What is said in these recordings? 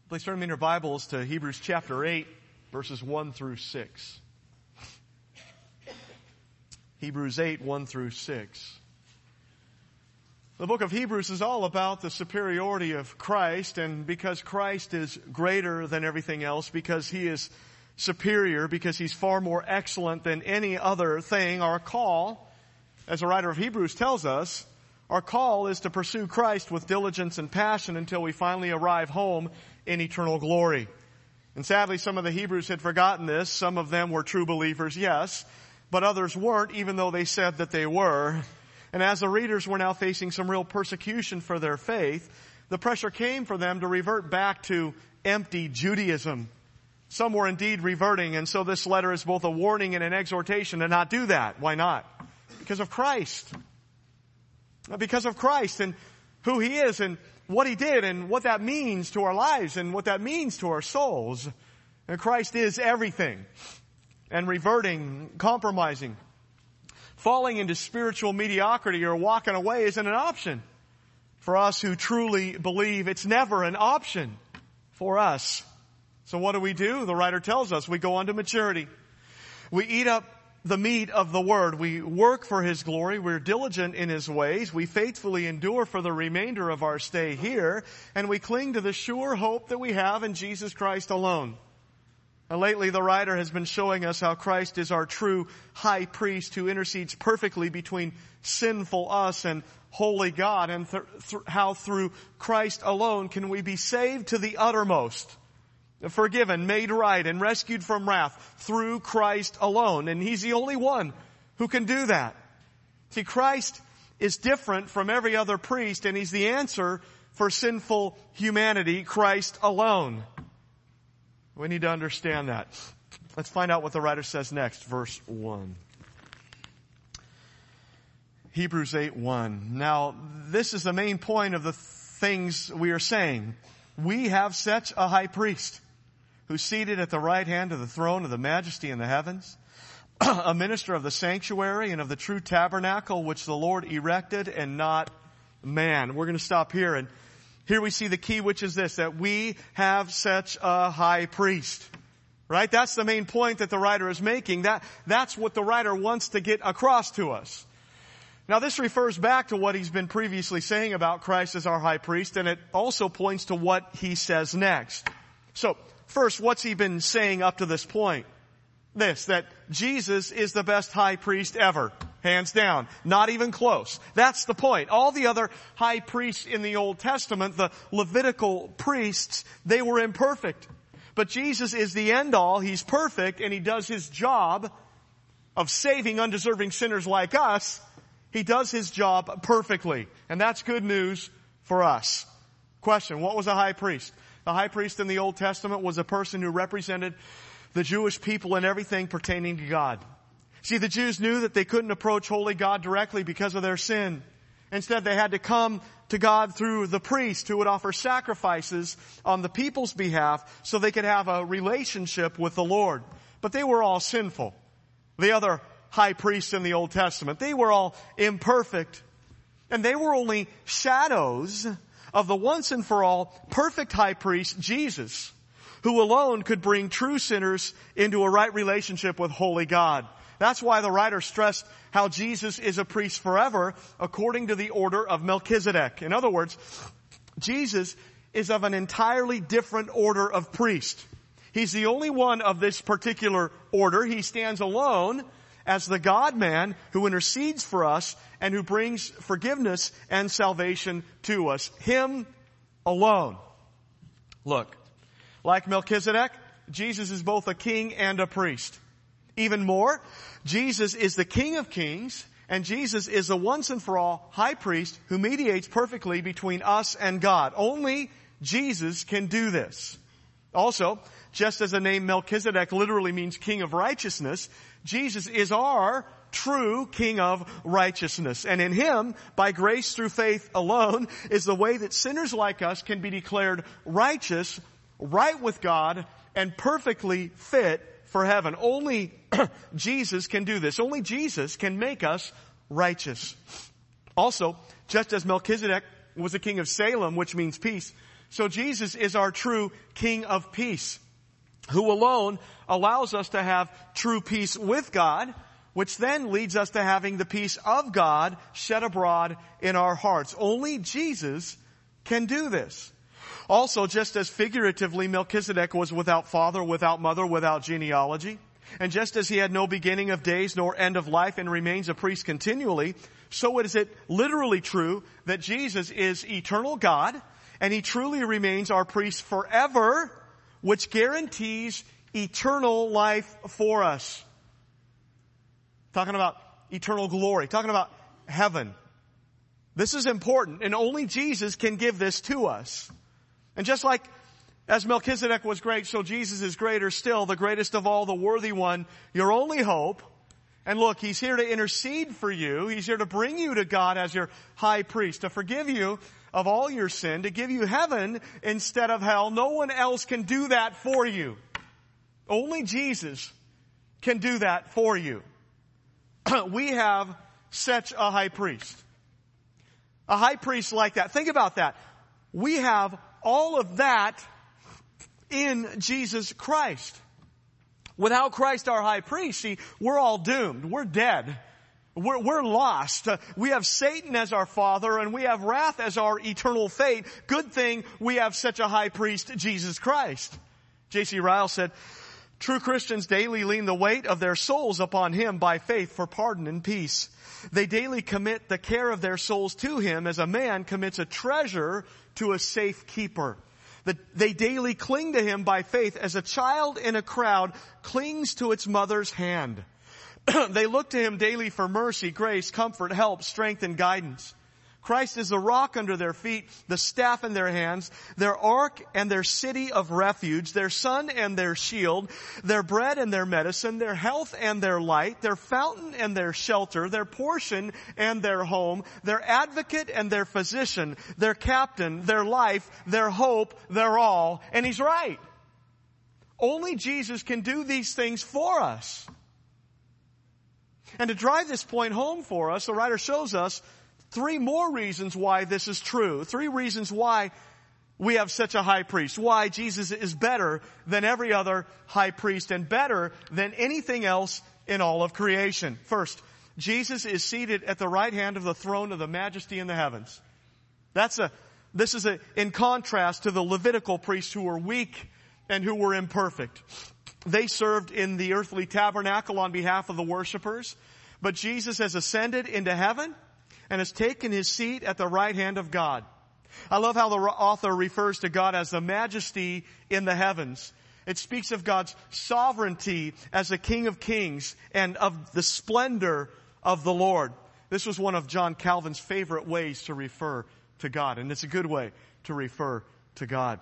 Please turn in your Bibles to Hebrews chapter 8, verses 1 through 6. Hebrews 8, 1 through 6. The book of Hebrews is all about the superiority of Christ, and because Christ is greater than everything else, because He is superior, because He's far more excellent than any other thing, our call, as the writer of Hebrews tells us, our call is to pursue Christ with diligence and passion until we finally arrive home in eternal glory. And sadly, some of the Hebrews had forgotten this. Some of them were true believers, yes, but others weren't, even though they said that they were. And as the readers were now facing some real persecution for their faith, the pressure came for them to revert back to empty Judaism. Some were indeed reverting, and so this letter is both a warning and an exhortation to not do that. Why not? Because of Christ. Because of Christ and who He is and what He did and what that means to our lives and what that means to our souls. And Christ is everything. And reverting, compromising, falling into spiritual mediocrity or walking away isn't an option for us who truly believe. It's never an option for us. So what do? The writer tells us we go on to maturity. We eat up the meat of the Word. We work for His glory. We're diligent in His ways. We faithfully endure for the remainder of our stay here. And we cling to the sure hope that we have in Jesus Christ alone. And lately the writer has been showing us how Christ is our true high priest who intercedes perfectly between sinful us and holy God. And how through Christ alone can we be saved to the uttermost. Forgiven, made right, and rescued from wrath through Christ alone. And He's the only one who can do that. See, Christ is different from every other priest, and He's the answer for sinful humanity, Christ alone. We need to understand that. Let's find out what the writer says next, verse 1. Hebrews 8:1. Now, this is the main point of the things we are saying. We have such a high priest who's seated at the right hand of the throne of the majesty in the heavens, a minister of the sanctuary and of the true tabernacle which the Lord erected and not man. We're going to stop here, and here we see the key, which is this, that we have such a high priest. Right? That's the main point that the writer is making. That's what the writer wants to get across to us. Now this refers back to what he's been previously saying about Christ as our high priest, and it also points to what he says next. So, first, what's he been saying up to this point? This, that Jesus is the best high priest ever. Hands down. Not even close. That's the point. All the other high priests in the Old Testament, the Levitical priests, they were imperfect. But Jesus is the end all. He's perfect, and He does His job of saving undeserving sinners like us. He does His job perfectly. And that's good news for us. Question, what was a high priest? The high priest in the Old Testament was a person who represented the Jewish people in everything pertaining to God. See, the Jews knew that they couldn't approach holy God directly because of their sin. Instead, they had to come to God through the priest who would offer sacrifices on the people's behalf so they could have a relationship with the Lord. But they were all sinful. The other high priests in the Old Testament, they were all imperfect. And they were only shadows of the once and for all perfect high priest, Jesus, who alone could bring true sinners into a right relationship with holy God. That's why the writer stressed how Jesus is a priest forever according to the order of Melchizedek. In other words, Jesus is of an entirely different order of priest. He's the only one of this particular order. He stands alone as the God-man who intercedes for us and who brings forgiveness and salvation to us. Him alone. Look, like Melchizedek, Jesus is both a king and a priest. Even more, Jesus is the King of Kings, and Jesus is the once and for all high priest who mediates perfectly between us and God. Only Jesus can do this. Also, just as the name Melchizedek literally means king of righteousness, Jesus is our true King of righteousness. And in Him, by grace through faith alone, is the way that sinners like us can be declared righteous, right with God, and perfectly fit for heaven. Only Jesus can do this. Only Jesus can make us righteous. Also, just as Melchizedek was a king of Salem, which means peace, So Jesus is our true King of peace, who alone allows us to have true peace with God, which then leads us to having the peace of God shed abroad in our hearts. Only Jesus can do this. Also, just as figuratively Melchizedek was without father, without mother, without genealogy, and just as he had no beginning of days nor end of life and remains a priest continually, so is it literally true that Jesus is eternal God, and he truly remains our priest forever, which guarantees eternal life for us. Talking about eternal glory, talking about heaven. This is important, and only Jesus can give this to us. And just like as Melchizedek was great, so Jesus is greater still, the greatest of all, the worthy one, your only hope. And look, he's here to intercede for you. He's here to bring you to God as your high priest, to forgive you of all your sin, to give you heaven instead of hell. No one else can do that for you. Only Jesus can do that for you. We have such a high priest. A high priest like that. Think about that. We have all of that in Jesus Christ. Without Christ our high priest, see, we're all doomed. We're dead. We're lost. We have Satan as our father, and we have wrath as our eternal fate. Good thing we have such a high priest, Jesus Christ. J.C. Ryle said, true Christians daily lean the weight of their souls upon Him by faith for pardon and peace. They daily commit the care of their souls to Him as a man commits a treasure to a safe keeper. They daily cling to Him by faith as a child in a crowd clings to its mother's hand. They look to Him daily for mercy, grace, comfort, help, strength, and guidance. Christ is the rock under their feet, the staff in their hands, their ark and their city of refuge, their sun and their shield, their bread and their medicine, their health and their light, their fountain and their shelter, their portion and their home, their advocate and their physician, their captain, their life, their hope, their all. And He's right. Only Jesus can do these things for us. And to drive this point home for us, the writer shows us 3 more reasons why this is true. 3 reasons why we have such a high priest. Why Jesus is better than every other high priest and better than anything else in all of creation. First, Jesus is seated at the right hand of the throne of the majesty in the heavens. This is in contrast to the Levitical priests who were weak and who were imperfect. They served in the earthly tabernacle on behalf of the worshipers, but Jesus has ascended into heaven and has taken His seat at the right hand of God. I love how the author refers to God as the majesty in the heavens. It speaks of God's sovereignty as the King of Kings and of the splendor of the Lord. This was one of John Calvin's favorite ways to refer to God, and it's a good way to refer to God.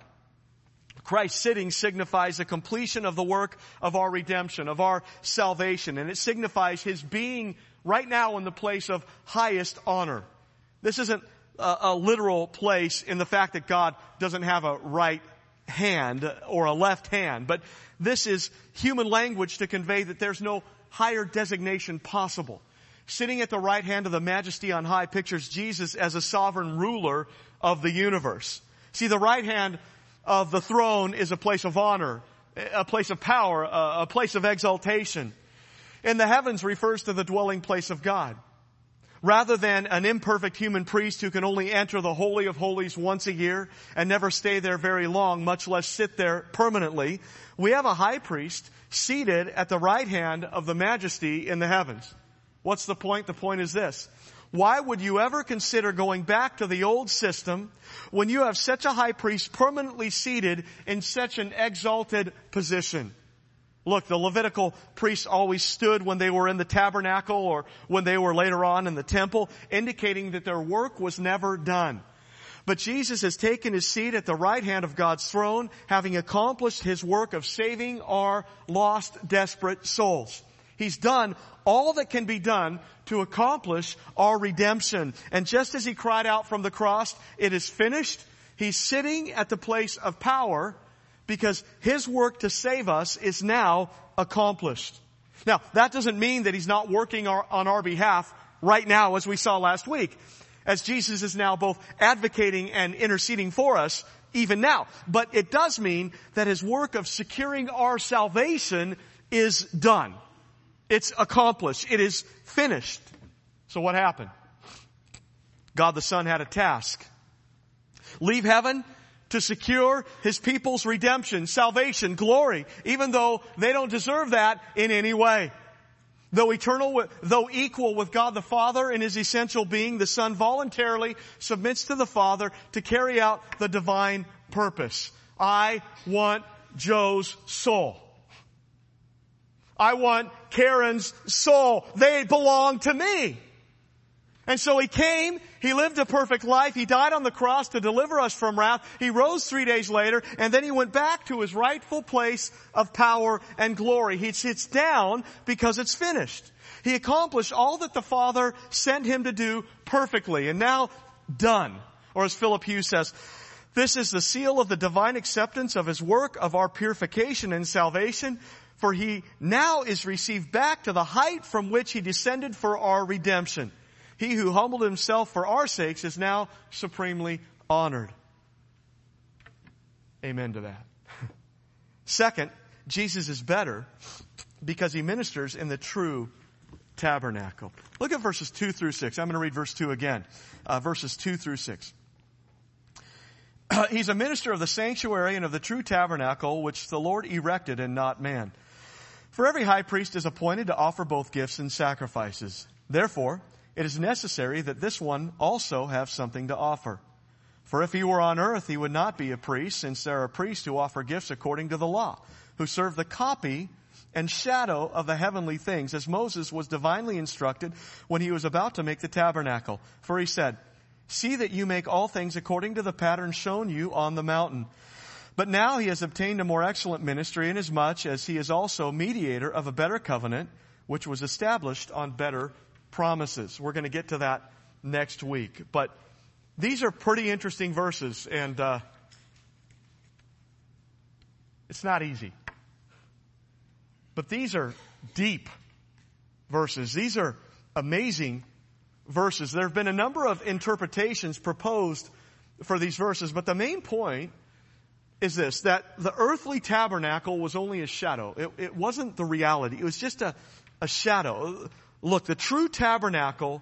Christ sitting signifies the completion of the work of our redemption, of our salvation, and it signifies His being right now in the place of highest honor. This isn't a literal place in the fact that God doesn't have a right hand or a left hand, but this is human language to convey that there's no higher designation possible. Sitting at the right hand of the majesty on high pictures Jesus as a sovereign ruler of the universe. See, the right hand of the throne is a place of honor, a place of power, a place of exaltation. In the heavens refers to the dwelling place of God. Rather than an imperfect human priest who can only enter the Holy of Holies once a year and never stay there very long, much less sit there permanently, we have a high priest seated at the right hand of the majesty in the heavens. What's the point? The point is this. Why would you ever consider going back to the old system when you have such a high priest permanently seated in such an exalted position? Look, the Levitical priests always stood when they were in the tabernacle or when they were later on in the temple, indicating that their work was never done. But Jesus has taken His seat at the right hand of God's throne, having accomplished His work of saving our lost, desperate souls. He's done all that can be done to accomplish our redemption. And just as He cried out from the cross, "It is finished," He's sitting at the place of power because His work to save us is now accomplished. Now, that doesn't mean that He's not working on our behalf right now, as we saw last week. As Jesus is now both advocating and interceding for us, even now. But it does mean that his work of securing our salvation is done. It's accomplished. It is finished. So what happened? God the Son had a task. Leave heaven to secure his people's redemption, salvation, glory, even though they don't deserve that in any way. Though equal with God the Father in his essential being, the Son voluntarily submits to the Father to carry out the divine purpose. I want Joe's soul. I want Karen's soul. They belong to me. And so he came, he lived a perfect life, he died on the cross to deliver us from wrath, he rose 3 days later, and then he went back to his rightful place of power and glory. He sits down because it's finished. He accomplished all that the Father sent him to do perfectly, and now done. Or as Philip Hughes says, this is the seal of the divine acceptance of his work of our purification and salvation, for he now is received back to the height from which he descended for our redemption. He who humbled himself for our sakes is now supremely honored. Amen to that. Second, Jesus is better because he ministers in the true tabernacle. Look at verses 2 through 6. I'm going to read verse 2 again. Verses 2 through 6. He's a minister of the sanctuary and of the true tabernacle which the Lord erected and not man. For every high priest is appointed to offer both gifts and sacrifices. Therefore, it is necessary that this one also have something to offer. For if he were on earth, he would not be a priest, since there are priests who offer gifts according to the law, who serve the copy and shadow of the heavenly things, as Moses was divinely instructed when he was about to make the tabernacle. For he said, see that you make all things according to the pattern shown you on the mountain. But now he has obtained a more excellent ministry, inasmuch as he is also mediator of a better covenant, which was established on better promises. We're going to get to that next week. But these are pretty interesting verses, and it's not easy. But these are deep verses. These are amazing verses. There have been a number of interpretations proposed for these verses, but the main point is this, that the earthly tabernacle was only a shadow. It wasn't the reality. It was just a shadow. Look, the true tabernacle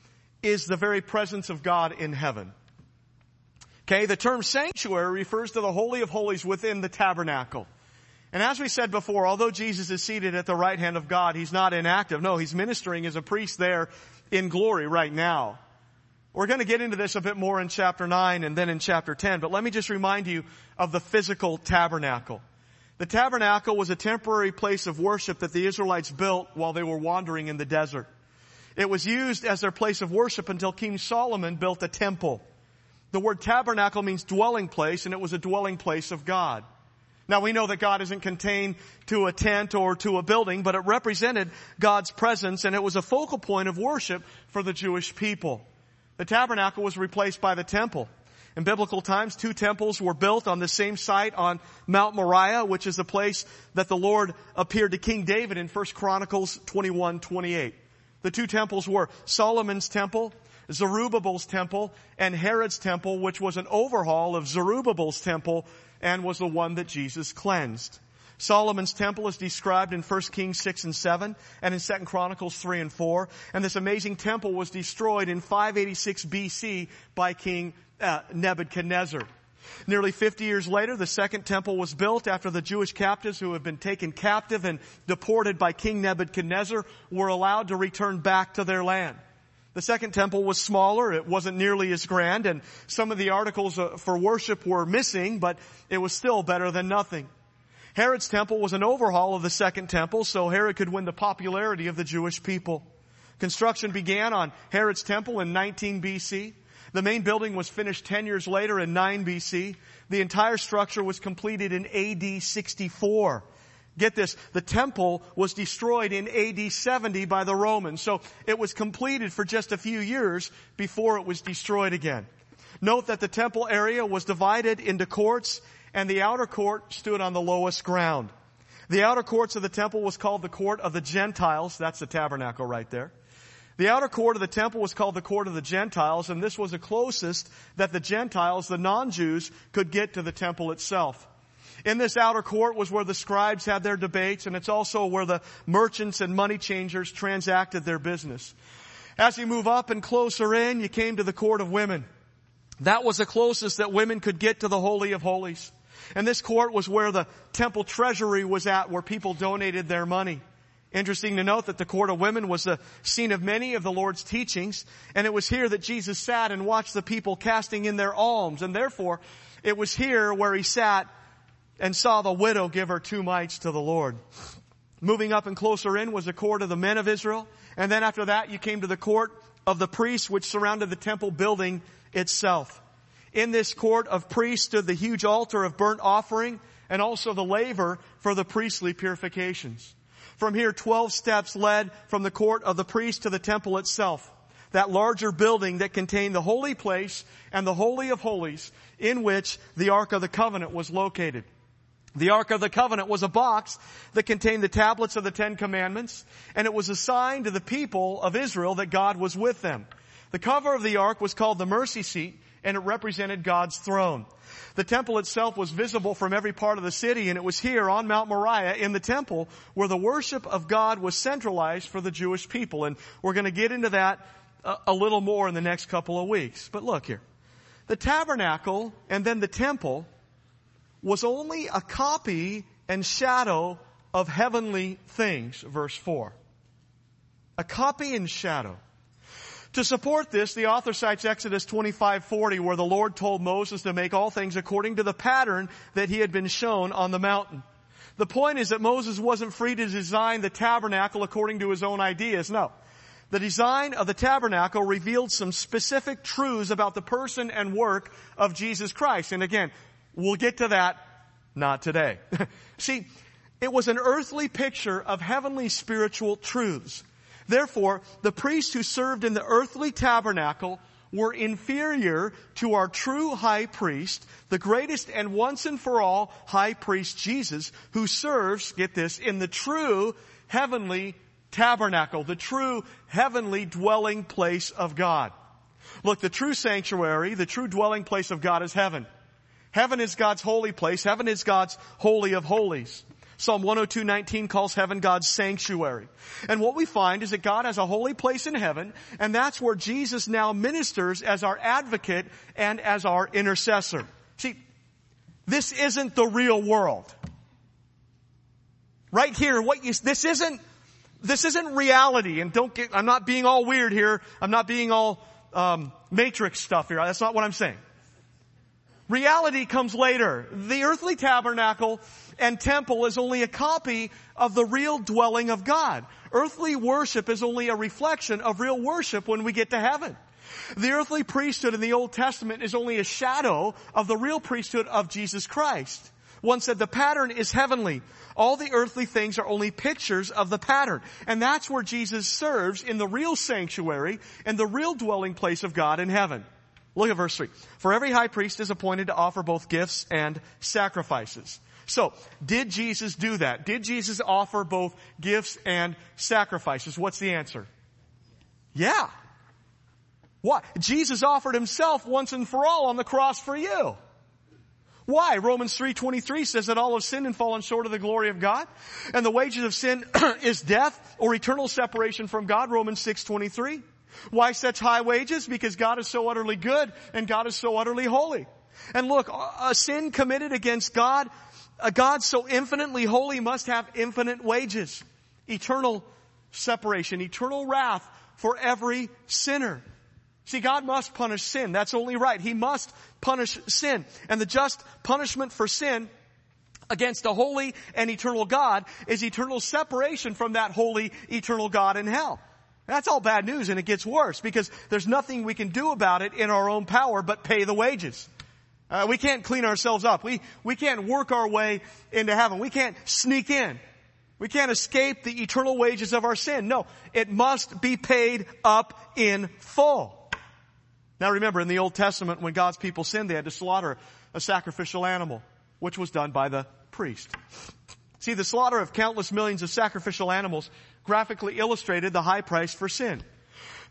is the very presence of God in heaven. Okay, the term sanctuary refers to the Holy of Holies within the tabernacle. And as we said before, although Jesus is seated at the right hand of God, he's not inactive. No, he's ministering as a priest there in glory right now. We're going to get into this a bit more in chapter 9 and then in chapter 10, but let me just remind you of the physical tabernacle. The tabernacle was a temporary place of worship that the Israelites built while they were wandering in the desert. It was used as their place of worship until King Solomon built a temple. The word tabernacle means dwelling place, and it was a dwelling place of God. Now we know that God isn't contained to a tent or to a building, but it represented God's presence, and it was a focal point of worship for the Jewish people. The tabernacle was replaced by the temple. In biblical times, 2 temples were built on the same site on Mount Moriah, which is the place that the Lord appeared to King David in 1 Chronicles 21:28. The 2 temples were Solomon's temple, Zerubbabel's temple, and Herod's temple, which was an overhaul of Zerubbabel's temple and was the one that Jesus cleansed. Solomon's temple is described in 1 Kings 6 and 7 and in 2 Chronicles 3 and 4. And this amazing temple was destroyed in 586 BC by King Nebuchadnezzar. Nearly 50 years later, the second temple was built after the Jewish captives who had been taken captive and deported by King Nebuchadnezzar were allowed to return back to their land. The second temple was smaller. It wasn't nearly as grand, and some of the articles for worship were missing, but it was still better than nothing. Herod's temple was an overhaul of the second temple, so Herod could win the popularity of the Jewish people. Construction began on Herod's temple in 19 BC. The main building was finished 10 years later in 9 BC. The entire structure was completed in AD 64. Get this, the temple was destroyed in AD 70 by the Romans, so it was completed for just a few years before it was destroyed again. Note that the temple area was divided into courts, and the outer court stood on the lowest ground. The outer courts of the temple was called the court of the Gentiles. That's the tabernacle right there. The outer court of the temple was called the court of the Gentiles, and this was the closest that the Gentiles, the non-Jews, could get to the temple itself. In this outer court was where the scribes had their debates, and it's also where the merchants and money changers transacted their business. As you move up and closer in, you came to the court of women. That was the closest that women could get to the Holy of Holies. And this court was where the temple treasury was at, where people donated their money. Interesting to note that the court of women was the scene of many of the Lord's teachings, and it was here that Jesus sat and watched the people casting in their alms, and therefore it was here where he sat and saw the widow give her 2 mites to the Lord. Moving up and closer in was the court of the men of Israel, and then after that you came to the court of the priests, which surrounded the temple building itself. In this court of priests stood the huge altar of burnt offering and also the laver for the priestly purifications. From here, 12 steps led from the court of the priest to the temple itself, that larger building that contained the holy place and the Holy of Holies, in which the Ark of the Covenant was located. The Ark of the Covenant was a box that contained the tablets of the 10 Commandments, and it was a sign to the people of Israel that God was with them. The cover of the Ark was called the mercy seat, and it represented God's throne. The temple itself was visible from every part of the city, and it was here on Mount Moriah in the temple where the worship of God was centralized for the Jewish people. And we're going to get into that a little more in the next couple of weeks. But look here. The tabernacle and then the temple was only a copy and shadow of heavenly things, verse 4. A copy and shadow. To support this, the author cites Exodus 25:40, where the Lord told Moses to make all things according to the pattern that he had been shown on the mountain. The point is that Moses wasn't free to design the tabernacle according to his own ideas. No. The design of the tabernacle revealed some specific truths about the person and work of Jesus Christ. And again, we'll get to that not today. See, it was an earthly picture of heavenly spiritual truths. Therefore, the priests who served in the earthly tabernacle were inferior to our true high priest, the greatest and once and for all high priest Jesus, who serves, get this, in the true heavenly tabernacle, the true heavenly dwelling place of God. Look, the true sanctuary, the true dwelling place of God is heaven. Heaven is God's holy place. Heaven is God's holy of holies. Psalm 102:19 calls heaven God's sanctuary. And what we find is that God has a holy place in heaven, and that's where Jesus now ministers as our advocate and as our intercessor. See, this isn't the real world. Right here, this isn't reality, and I'm not being all weird here. I'm not being all matrix stuff here. That's not what I'm saying. Reality comes later. The earthly tabernacle and temple is only a copy of the real dwelling of God. Earthly worship is only a reflection of real worship when we get to heaven. The earthly priesthood in the Old Testament is only a shadow of the real priesthood of Jesus Christ. One said the pattern is heavenly. All the earthly things are only pictures of the pattern. And that's where Jesus serves in the real sanctuary and the real dwelling place of God in heaven. Look at verse 3. For every high priest is appointed to offer both gifts and sacrifices. So, did Jesus do that? Did Jesus offer both gifts and sacrifices? What's the answer? Yeah. What? Jesus offered himself once and for all on the cross for you. Why? Romans 3:23 says that all have sinned and fallen short of the glory of God. And the wages of sin is death or eternal separation from God. Romans 6:23. Why such high wages? Because God is so utterly good and God is so utterly holy. And look, a sin committed against God, a God so infinitely holy must have infinite wages. Eternal separation, eternal wrath for every sinner. See, God must punish sin. That's only right. He must punish sin. And the just punishment for sin against a holy and eternal God is eternal separation from that holy, eternal God in hell. That's all bad news, and it gets worse because there's nothing we can do about it in our own power but pay the wages. We can't clean ourselves up. We can't work our way into heaven. We can't sneak in. We can't escape the eternal wages of our sin. No, it must be paid up in full. Now remember, in the Old Testament, when God's people sinned, they had to slaughter a sacrificial animal, which was done by the priest. See, the slaughter of countless millions of sacrificial animals graphically illustrated the high price for sin.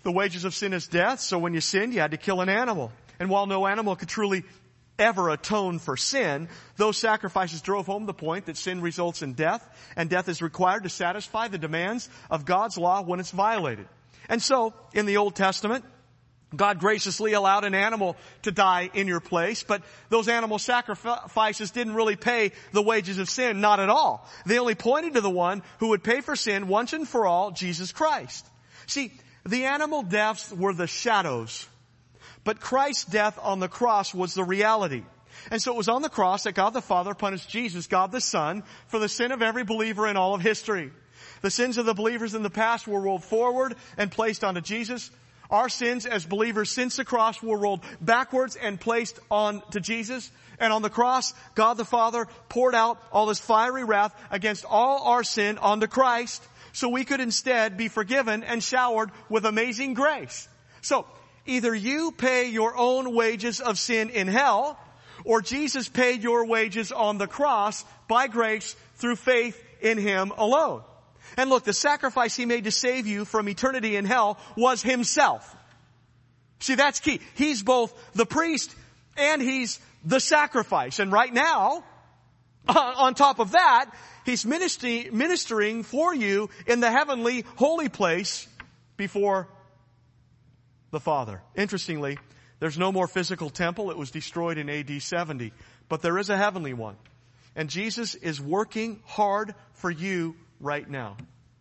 The wages of sin is death, so when you sinned, you had to kill an animal. And while no animal could truly ever atone for sin, those sacrifices drove home the point that sin results in death, and death is required to satisfy the demands of God's law when it's violated. And so, in the Old Testament, God graciously allowed an animal to die in your place, but those animal sacrifices didn't really pay the wages of sin, not at all. They only pointed to the one who would pay for sin once and for all, Jesus Christ. See, the animal deaths were the shadows, but Christ's death on the cross was the reality. And so it was on the cross that God the Father punished Jesus, God the Son, for the sin of every believer in all of history. The sins of the believers in the past were rolled forward and placed onto Jesus. Our sins as believers since the cross were rolled backwards and placed on to Jesus. And on the cross, God the Father poured out all His fiery wrath against all our sin onto Christ, so we could instead be forgiven and showered with amazing grace. So, either you pay your own wages of sin in hell, or Jesus paid your wages on the cross by grace through faith in Him alone. And look, the sacrifice He made to save you from eternity in hell was Himself. See, that's key. He's both the priest and He's the sacrifice. And right now, on top of that, He's ministering for you in the heavenly holy place before the Father. Interestingly, there's no more physical temple. It was destroyed in AD 70. But there is a heavenly one. And Jesus is working hard for you right now.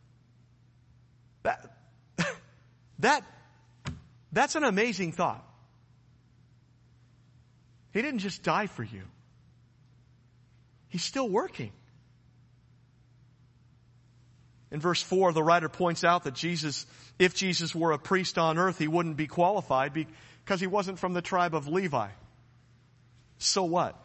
That's an amazing thought. He didn't just die for you. He's still working. In verse 4, the writer points out that if Jesus were a priest on earth, He wouldn't be qualified because He wasn't from the tribe of Levi. So what?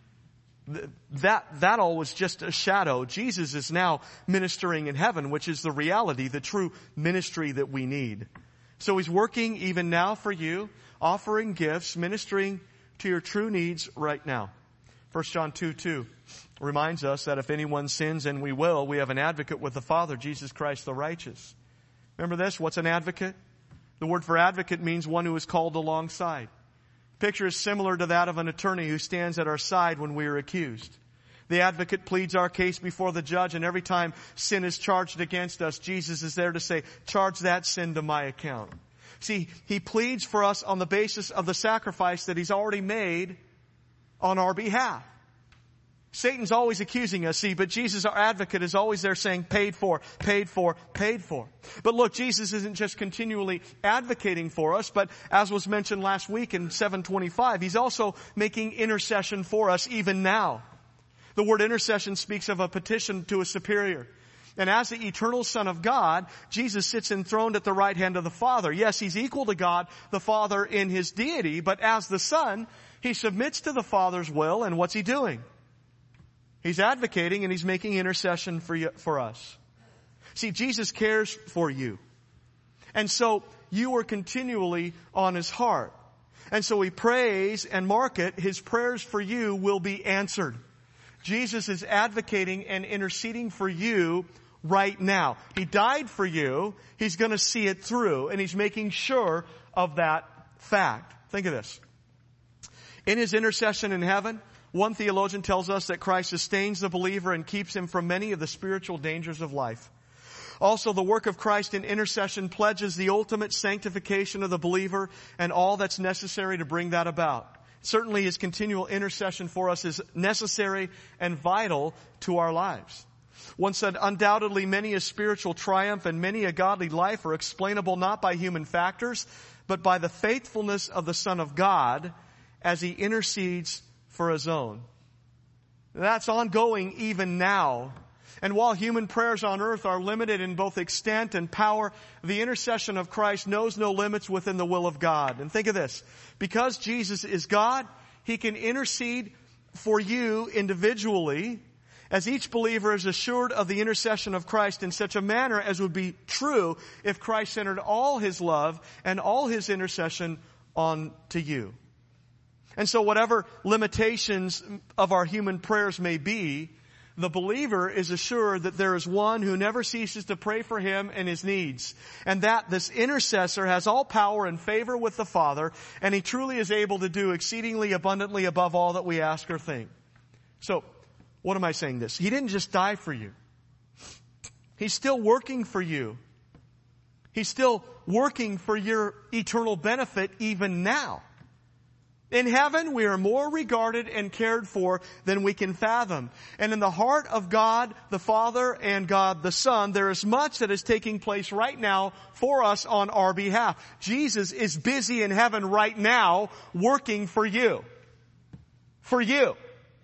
That all was just a shadow. Jesus is now ministering in heaven, which is the reality, the true ministry that we need. So He's working even now for you, offering gifts, ministering to your true needs right now. 1 John 2:2 reminds us that if anyone sins, and we will, we have an advocate with the Father, Jesus Christ the righteous. Remember this? What's an advocate? The word for advocate means one who is called alongside. Picture is similar to that of an attorney who stands at our side when we are accused. The advocate pleads our case before the judge, and every time sin is charged against us, Jesus is there to say, charge that sin to my account. See, He pleads for us on the basis of the sacrifice that He's already made on our behalf. Satan's always accusing us, see, but Jesus, our advocate, is always there saying, paid for, paid for, paid for. But look, Jesus isn't just continually advocating for us, but as was mentioned last week in 7:25, He's also making intercession for us even now. The word intercession speaks of a petition to a superior. And as the eternal Son of God, Jesus sits enthroned at the right hand of the Father. Yes, He's equal to God, the Father, in His deity, but as the Son, He submits to the Father's will, and what's He doing? He's advocating and He's making intercession for us. See, Jesus cares for you. And so you are continually on His heart. And so He prays and mark it, His prayers for you will be answered. Jesus is advocating and interceding for you right now. He died for you. He's going to see it through, and He's making sure of that fact. Think of this. In His intercession in heaven, one theologian tells us that Christ sustains the believer and keeps him from many of the spiritual dangers of life. Also, the work of Christ in intercession pledges the ultimate sanctification of the believer and all that's necessary to bring that about. Certainly, His continual intercession for us is necessary and vital to our lives. One said, undoubtedly many a spiritual triumph and many a godly life are explainable not by human factors, but by the faithfulness of the Son of God as He intercedes for His own. That's ongoing even now. And while human prayers on earth are limited in both extent and power, the intercession of Christ knows no limits within the will of God. And think of this. Because Jesus is God, He can intercede for you individually, as each believer is assured of the intercession of Christ in such a manner as would be true if Christ centered all His love and all His intercession on to you. And so whatever limitations of our human prayers may be, The believer is assured that there is one who never ceases to pray for him and his needs, and that this intercessor has all power and favor with the Father, and he truly is able to do exceedingly abundantly above all that we ask or think. So, what am I saying this? He didn't just die for you. He's still working for you. He's still working for your eternal benefit even now. In heaven, we are more regarded and cared for than we can fathom. And in the heart of God the Father and God the Son, there is much that is taking place right now for us on our behalf. Jesus is busy in heaven right now working for you. For you.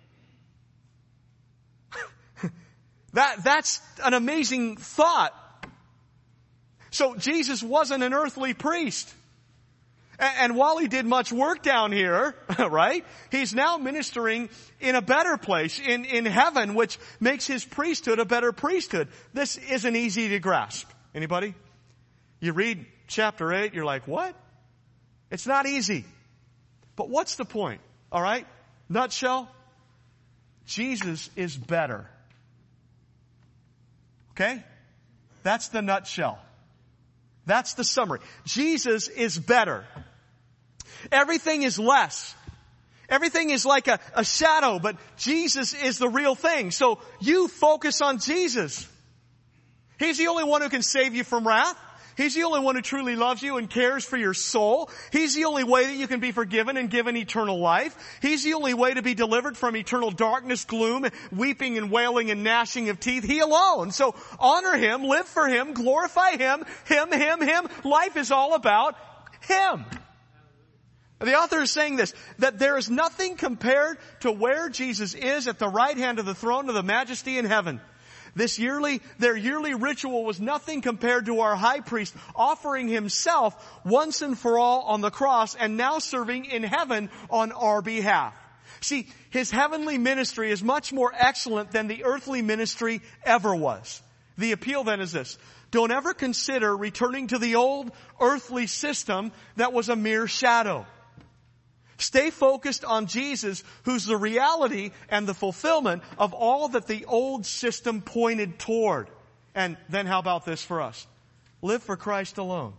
That's an amazing thought. So Jesus wasn't an earthly priest. And while he did much work down here, right, he's now ministering in a better place, in heaven, which makes his priesthood a better priesthood. This isn't easy to grasp. Anybody? You read chapter 8, you're like, what? It's not easy. But what's the point? All right? Nutshell, Jesus is better. Okay? That's the nutshell. That's the summary. Jesus is better. Everything is less. Everything is like a shadow, but Jesus is the real thing. So you focus on Jesus. He's the only one who can save you from wrath. He's the only one who truly loves you and cares for your soul. He's the only way that you can be forgiven and given eternal life. He's the only way to be delivered from eternal darkness, gloom, weeping and wailing and gnashing of teeth. He alone. So honor Him, live for Him, glorify Him, Him. Life is all about Him. The author is saying this, that there is nothing compared to where Jesus is at the right hand of the throne of the Majesty in heaven. Their yearly ritual was nothing compared to our high priest offering himself once and for all on the cross and now serving in heaven on our behalf. See, his heavenly ministry is much more excellent than the earthly ministry ever was. The appeal then is this: don't ever consider returning to the old earthly system that was a mere shadow. Stay focused on Jesus, who's the reality and the fulfillment of all that the old system pointed toward. And then how about this for us? Live for Christ alone.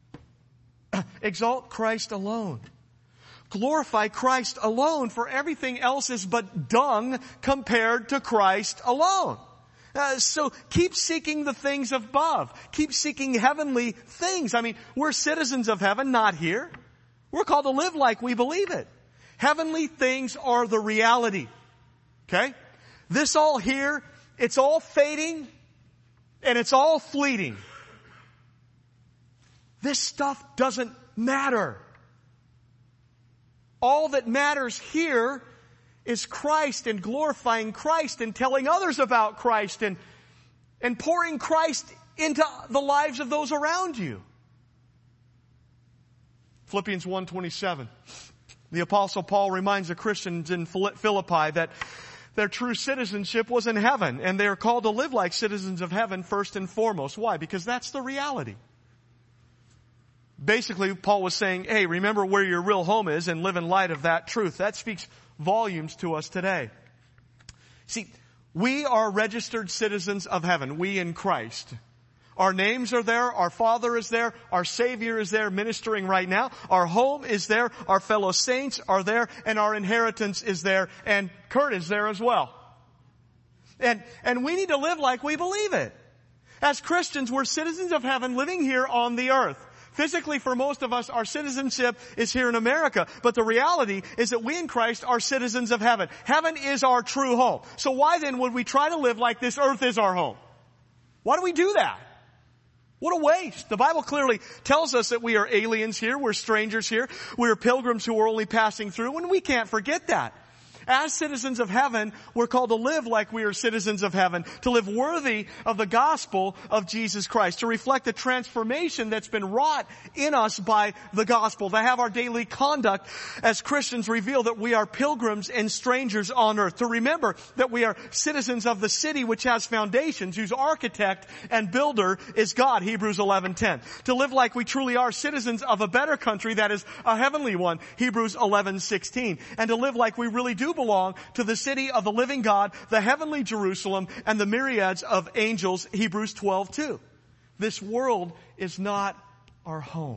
Exalt Christ alone. Glorify Christ alone, for everything else is but dung compared to Christ alone. So keep seeking the things above. Keep seeking heavenly things. I mean, we're citizens of heaven, not here. We're called to live like we believe it. Heavenly things are the reality. Okay? This all here, it's all fading and it's all fleeting. This stuff doesn't matter. All that matters here is Christ and glorifying Christ and telling others about Christ and pouring Christ into the lives of those around you. Philippians 1:27. The Apostle Paul reminds the Christians in Philippi that their true citizenship was in heaven, and they are called to live like citizens of heaven first and foremost. Why? Because that's the reality. Basically, Paul was saying, hey, remember where your real home is and live in light of that truth. That speaks volumes to us today. See, we are registered citizens of heaven, we in Christ. Our names are there, our Father is there, our Savior is there ministering right now, our home is there, our fellow saints are there, and our inheritance is there, and Kurt is there as well. And we need to live like we believe it. As Christians, we're citizens of heaven living here on the earth. Physically, for most of us, our citizenship is here in America. But the reality is that we in Christ are citizens of heaven. Heaven is our true home. So why then would we try to live like this earth is our home? Why do we do that? What a waste. The Bible clearly tells us that we are aliens here, we're strangers here, we're pilgrims who are only passing through, and we can't forget that. As citizens of heaven, we're called to live like we are citizens of heaven, to live worthy of the gospel of Jesus Christ, to reflect the transformation that's been wrought in us by the gospel, to have our daily conduct as Christians reveal that we are pilgrims and strangers on earth, to remember that we are citizens of the city which has foundations, whose architect and builder is God, Hebrews 11:10, to live like we truly are citizens of a better country that is a heavenly one, Hebrews 11:16, and to live like we really do you belong to the city of the living God, the heavenly Jerusalem, and the myriads of angels, Hebrews 12:2. This world is not our home.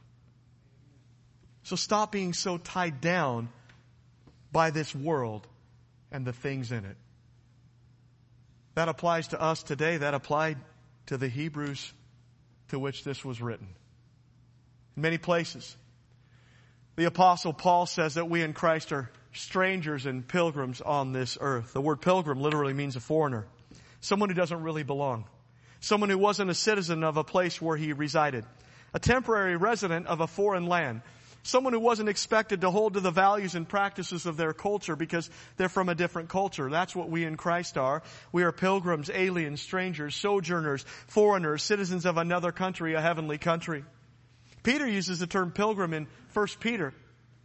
So stop being so tied down by this world and the things in it. That applies to us today. That applied to the Hebrews to which this was written. In many places, the Apostle Paul says that we in Christ are strangers and pilgrims on this earth. The word pilgrim literally means a foreigner. Someone who doesn't really belong. Someone who wasn't a citizen of a place where he resided. A temporary resident of a foreign land. Someone who wasn't expected to hold to the values and practices of their culture because they're from a different culture. That's what we in Christ are. We are pilgrims, aliens, strangers, sojourners, foreigners, citizens of another country, a heavenly country. Peter uses the term pilgrim in 1 Peter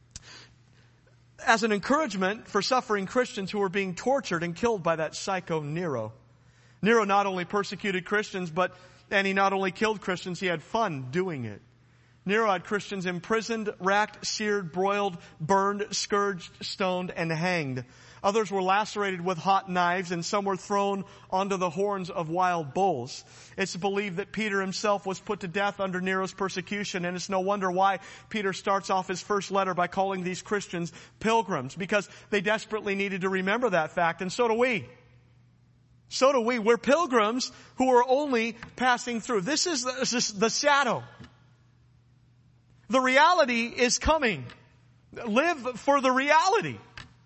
as an encouragement for suffering Christians who were being tortured and killed by that psycho Nero. Nero not only persecuted Christians, and he not only killed Christians, he had fun doing it. Nero had Christians imprisoned, racked, seared, broiled, burned, scourged, stoned, and hanged. Others were lacerated with hot knives, and some were thrown onto the horns of wild bulls. It's believed that Peter himself was put to death under Nero's persecution, and it's no wonder why Peter starts off his first letter by calling these Christians pilgrims, because they desperately needed to remember that fact, and so do we. So do we. We're pilgrims who are only passing through. This is the shadow. The reality is coming. Live for the reality.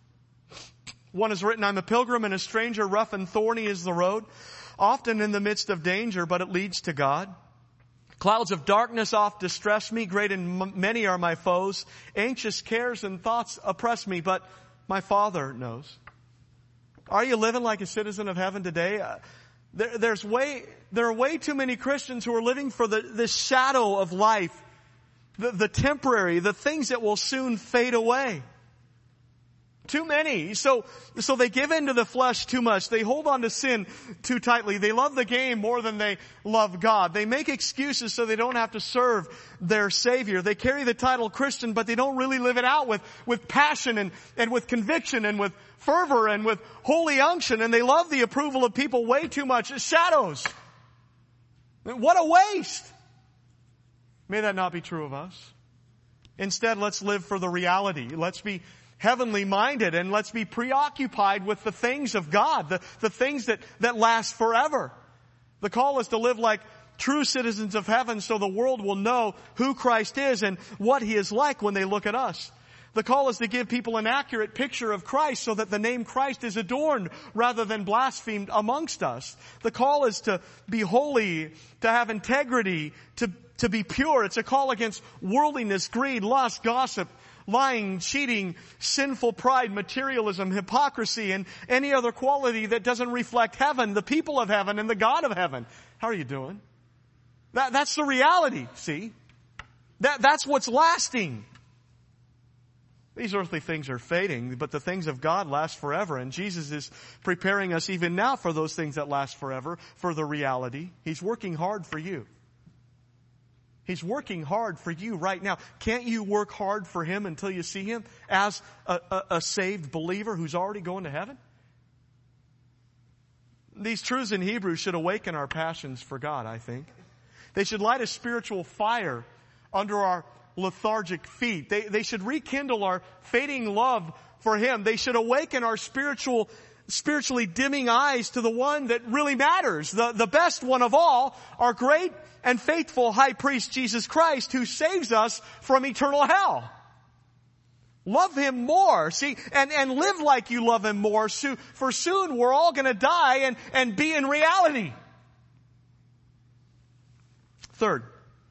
One has written, I'm a pilgrim and a stranger, rough and thorny is the road, often in the midst of danger, but it leads to God. Clouds of darkness oft distress me, great and many are my foes. Anxious cares and thoughts oppress me, but my Father knows. Are you living like a citizen of heaven today? There are way too many Christians who are living for the shadow of life. The temporary, the things that will soon fade away. Too many. So they give in to the flesh too much. They hold on to sin too tightly. They love the game more than they love God. They make excuses so they don't have to serve their Savior. They carry the title Christian, but they don't really live it out with passion and with conviction and with fervor and with holy unction. And they love the approval of people way too much. It's shadows. What a waste. May that not be true of us. Instead, let's live for the reality. Let's be heavenly minded and let's be preoccupied with the things of God, the things that last forever. The call is to live like true citizens of heaven so the world will know who Christ is and what He is like when they look at us. The call is to give people an accurate picture of Christ so that the name Christ is adorned rather than blasphemed amongst us. The call is to be holy, to have integrity, to be pure. It's a call against worldliness, greed, lust, gossip, lying, cheating, sinful pride, materialism, hypocrisy, and any other quality that doesn't reflect heaven, the people of heaven, and the God of heaven. How are you doing? That's the reality, see? That's what's lasting. These earthly things are fading, but the things of God last forever. And Jesus is preparing us even now for those things that last forever, for the reality. He's working hard for you. He's working hard for you right now. Can't you work hard for Him until you see Him as a saved believer who's already going to heaven? These truths in Hebrews should awaken our passions for God, I think. They should light a spiritual fire under our lethargic feet. They should rekindle our fading love for Him. They should awaken our spiritually dimming eyes to the one that really matters, the best one of all, our great and faithful high priest Jesus Christ, who saves us from eternal hell. Love Him more, see, and live like you love Him more, for soon we're all going to die and be in reality. Third,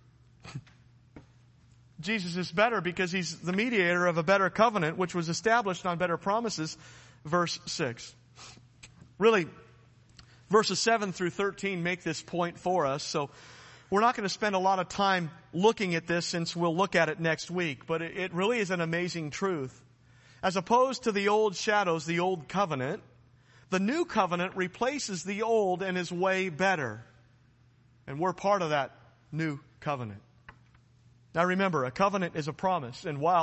Jesus is better because He's the mediator of a better covenant, which was established on better promises. Verse 6. Really, verses 7 through 13 make this point for us. So we're not going to spend a lot of time looking at this since we'll look at it next week. But it really is an amazing truth. As opposed to the old shadows, the old covenant, the new covenant replaces the old and is way better. And we're part of that new covenant. Now remember, a covenant is a promise. And while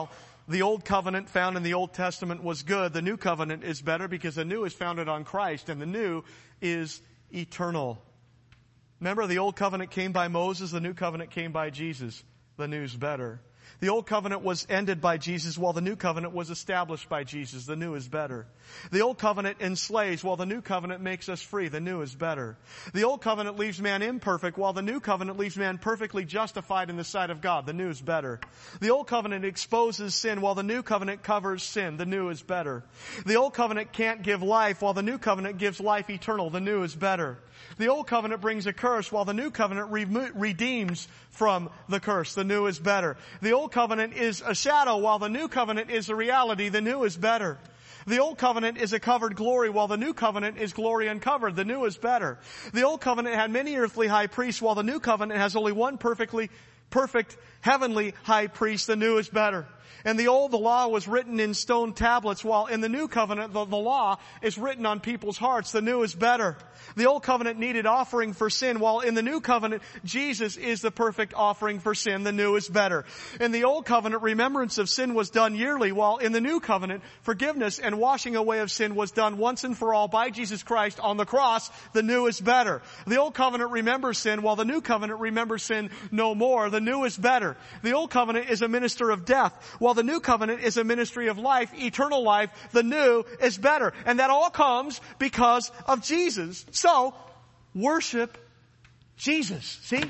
the old covenant found in the Old Testament was good, the new covenant is better because the new is founded on Christ and the new is eternal. Remember, the old covenant came by Moses, the new covenant came by Jesus. The new's better. The old covenant was ended by Jesus while the new covenant was established by Jesus. The new is better. The old covenant enslaves while the new covenant makes us free. The new is better. The old covenant leaves man imperfect while the new covenant leaves man perfectly justified in the sight of God. The new is better. The old covenant exposes sin while the new covenant covers sin. The new is better. The old covenant can't give life while the new covenant gives life eternal. The new is better. The old covenant brings a curse while the new covenant redeems from the curse. The new is better. The old covenant is a shadow while the new covenant is a reality. The new is better. The old covenant is a covered glory while the new covenant is glory uncovered. The new is better. The old covenant had many earthly high priests while the new covenant has only one perfect heavenly high priest. The new is better. And the law was written in stone tablets, while in the new covenant, the law is written on people's hearts. The new is better. The old covenant needed offering for sin, while in the new covenant, Jesus is the perfect offering for sin. The new is better. In the old covenant, remembrance of sin was done yearly, while in the new covenant, forgiveness and washing away of sin was done once and for all by Jesus Christ on the cross. The new is better. The old covenant remembers sin, while the new covenant remembers sin no more. The new is better. The old covenant is a minister of death, while the new covenant is a ministry of life, eternal life. The new is better. And that all comes because of Jesus. So, worship Jesus. See?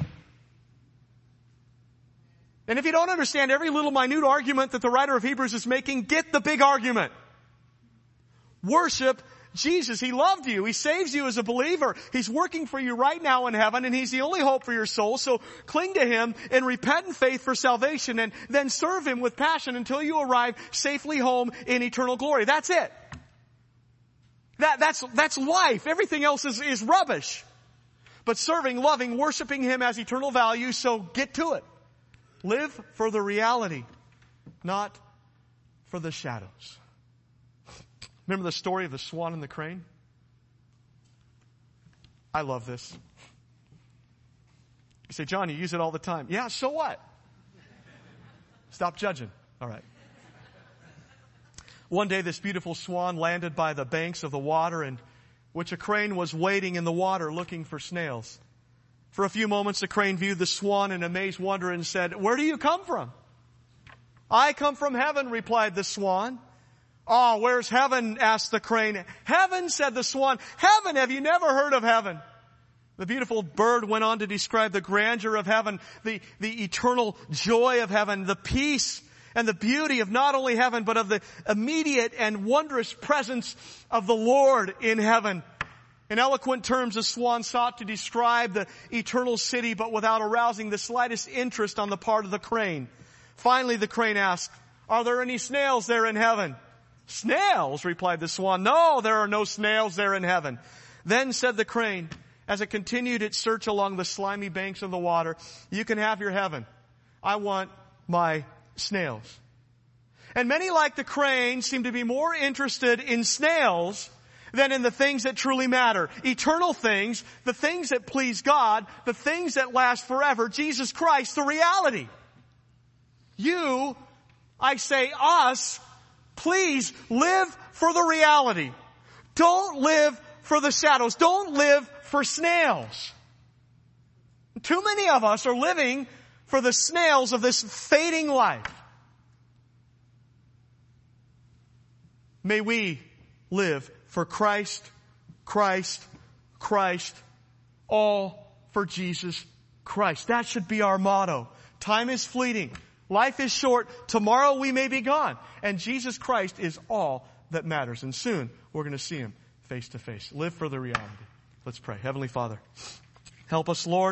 And if you don't understand every little minute argument that the writer of Hebrews is making, get the big argument. Worship Jesus. He loved you. He saves you as a believer. He's working for you right now in heaven, and He's the only hope for your soul. So cling to Him in repentant faith for salvation, and then serve Him with passion until you arrive safely home in eternal glory. That's it. That's life. Everything else is rubbish. But serving, loving, worshiping Him has eternal value, so get to it. Live for the reality, not for the shadows. Remember the story of the swan and the crane? I love this. You say, John, you use it all the time. Yeah, so what? Stop judging. All right. One day this beautiful swan landed by the banks of the water in which a crane was wading in the water looking for snails. For a few moments the crane viewed the swan in amazed wonder and said, "Where do you come from?" "I come from heaven," replied the swan. "Oh, where's heaven?" asked the crane. "Heaven," said the swan. "Heaven? Have you never heard of heaven?" The beautiful bird went on to describe the grandeur of heaven, the eternal joy of heaven, the peace and the beauty of not only heaven, but of the immediate and wondrous presence of the Lord in heaven. In eloquent terms, the swan sought to describe the eternal city, but without arousing the slightest interest on the part of the crane. Finally, the crane asked, "Are there any snails there in heaven?" "Snails?" replied the swan. "No, there are no snails there in heaven." Then said the crane, as it continued its search along the slimy banks of the water, "You can have your heaven. I want my snails." And many, like the crane, seem to be more interested in snails than in the things that truly matter. Eternal things, the things that please God, the things that last forever, Jesus Christ, the reality. You, I say us, please live for the reality. Don't live for the shadows. Don't live for snails. Too many of us are living for the snails of this fading life. May we live for Christ, Christ, Christ, all for Jesus Christ. That should be our motto. Time is fleeting. Life is short. Tomorrow we may be gone. And Jesus Christ is all that matters. And soon we're going to see Him face to face. Live for the reality. Let's pray. Heavenly Father, help us, Lord,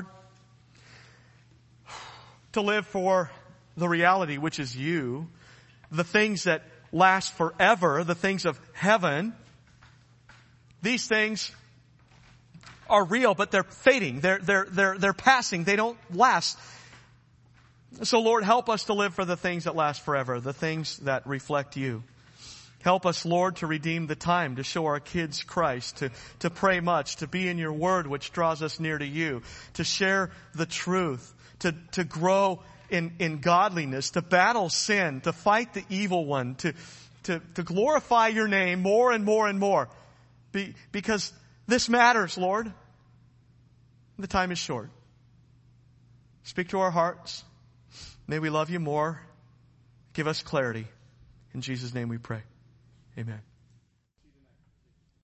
to live for the reality, which is You, the things that last forever, the things of heaven. These things are real, but they're fading. They're passing. They don't last. So Lord, help us to live for the things that last forever, the things that reflect You. Help us, Lord, to redeem the time, to show our kids Christ, to pray much, to be in Your Word, which draws us near to You, to share the truth, to grow in godliness, to battle sin, to fight the evil one, to glorify your name more and more and more. Because this matters, Lord. The time is short. Speak to our hearts. May we love you more. Give us clarity. In Jesus' name we pray. Amen.